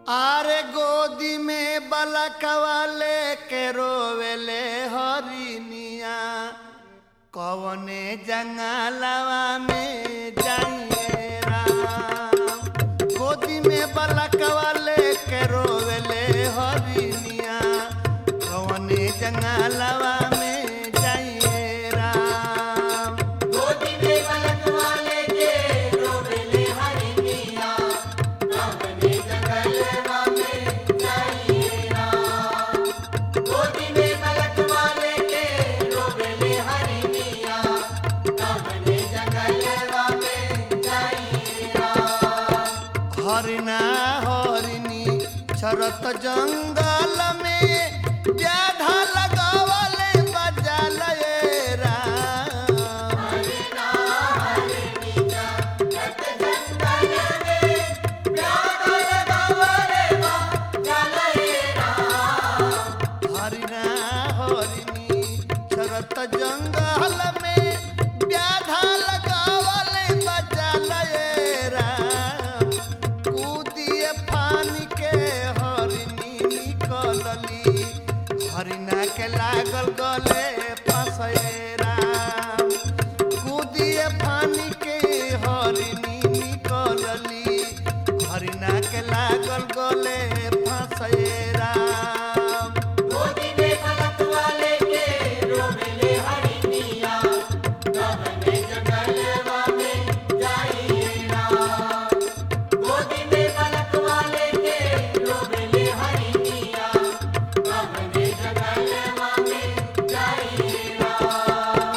आरे गोदी में बलकवा लेके रोवेले हरिनिया कवने जंगलवा में जाइए राम। गोदी में बलकवा लेके रोवेले हरिनिया कवने जंगलवा में जाइए राम। गोदी में बलकवा लेके रोवेले हरिनिया कवने जंगलवा में जाइए राम। गोदी में बलकवा लेके रोवेले हरिनिया कवने जंगलवा में जाइए राम। हरिना हरिनी चरत जंगल में व्याधा लगावले बजाले राम। हरिना हरिनी चरत जंगल में व्याधा लगावले बजाले राम। हरिना हरिनी चरत जंगल में व्याधा लगावले बजाले राम। कूदिए फानी के हरिनी निकलली हरिना के लागल गले फंसे राम। कूदिए फानी के हरिनी निकलली हरिना के लागल गले फंसे राम। गोदी में बलकवा लेके रोवेले हरिनिया कवने जंगलवा में जाइए राम। गोदी में बलकवा लेके रोवेले हरिनिया कवने जंगलवा में जाइए राम।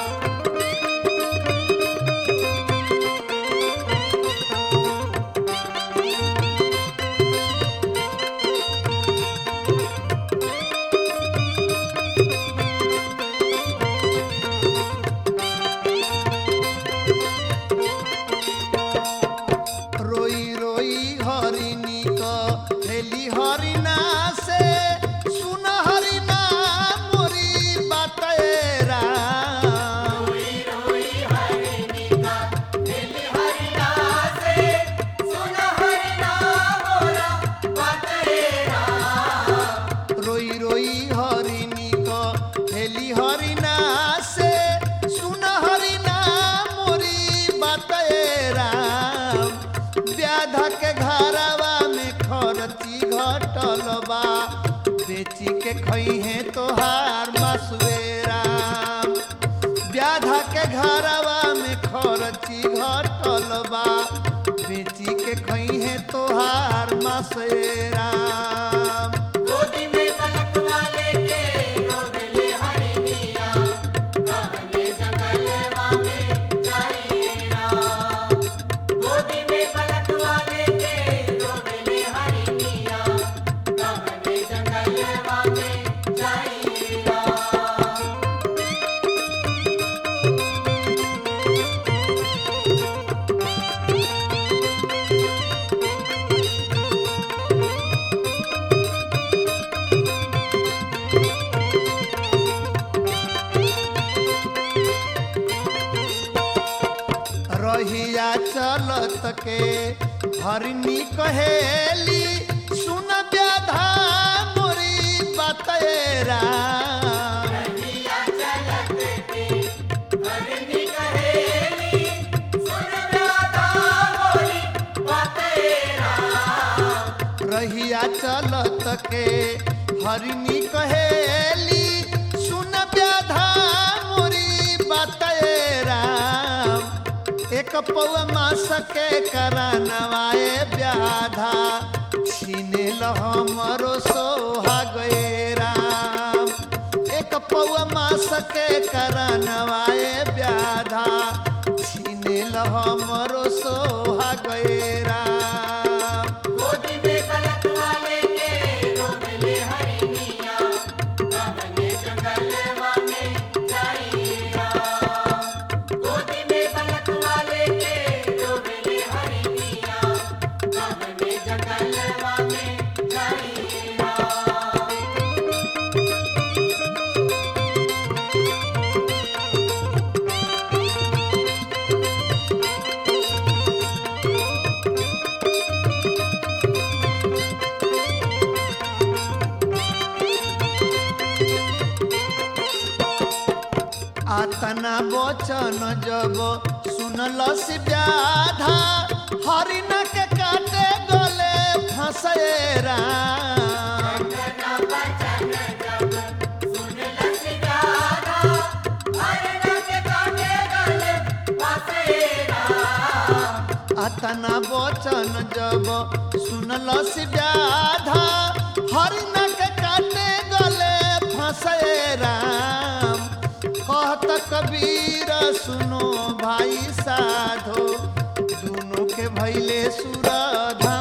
रोई रोई हरिनी हेली हरिना से सुन हरिना मोरी बातें राम। रोई रोई हरिनी का दिल हरिना से सुन हरिना मोरा बातें राम। रोई रोई हरिनी हेली हरिना से सुन हरिना मोरी बातें राम। व्याधा के घरवा में खरची घटल बा बेची के खइहे तोहार मसुए राम। व्याधा के घरवा में खरची घटल बा बेची के खइहे तोहार मसुए राम। गोदी में बलकवा लेके रोवेले हरिनिया कवने जंगलवा में जाइए राम। गोदी में बलकवा लेके रोवेले हरिनिया कवने जंगलवा में जाइए राम। रहिया चलत के हरिनी कहेली सुन व्याधा मोरी बातें राम। रहिया चलत के हरिनी कहेली सुन व्याधा मोरी बातें राम। रहिया चलत के हरिनी कहेली सुन व्याधा मोरी बातें राम। एक पौआ मास के करानवाए व्याधा छीने हमरो सोहागे राम। एक पौआ मास के करानवाए व्याधा छीने हमरो सोहागे राम। गोदी में बलकवा लेके रोवेले हरिनिया कवने जंगलवा में जाइए राम। गोदी में बलकवा लेके रोवेले हरिनिया कवने जंगलवा में जाइए राम। अतना वचन जब सुनलस व्याधा हरिण के काटे गले फंसे राम। तना वचन जब सुनलस व्याधा हरिण के काटे गले फंसे राम। अतना वचन जब सुनलस व्याधा हरिण के काटे गले फंसे राम। कहत कबीर सुनो भाई साधो दोनों के भैले सुरधाम।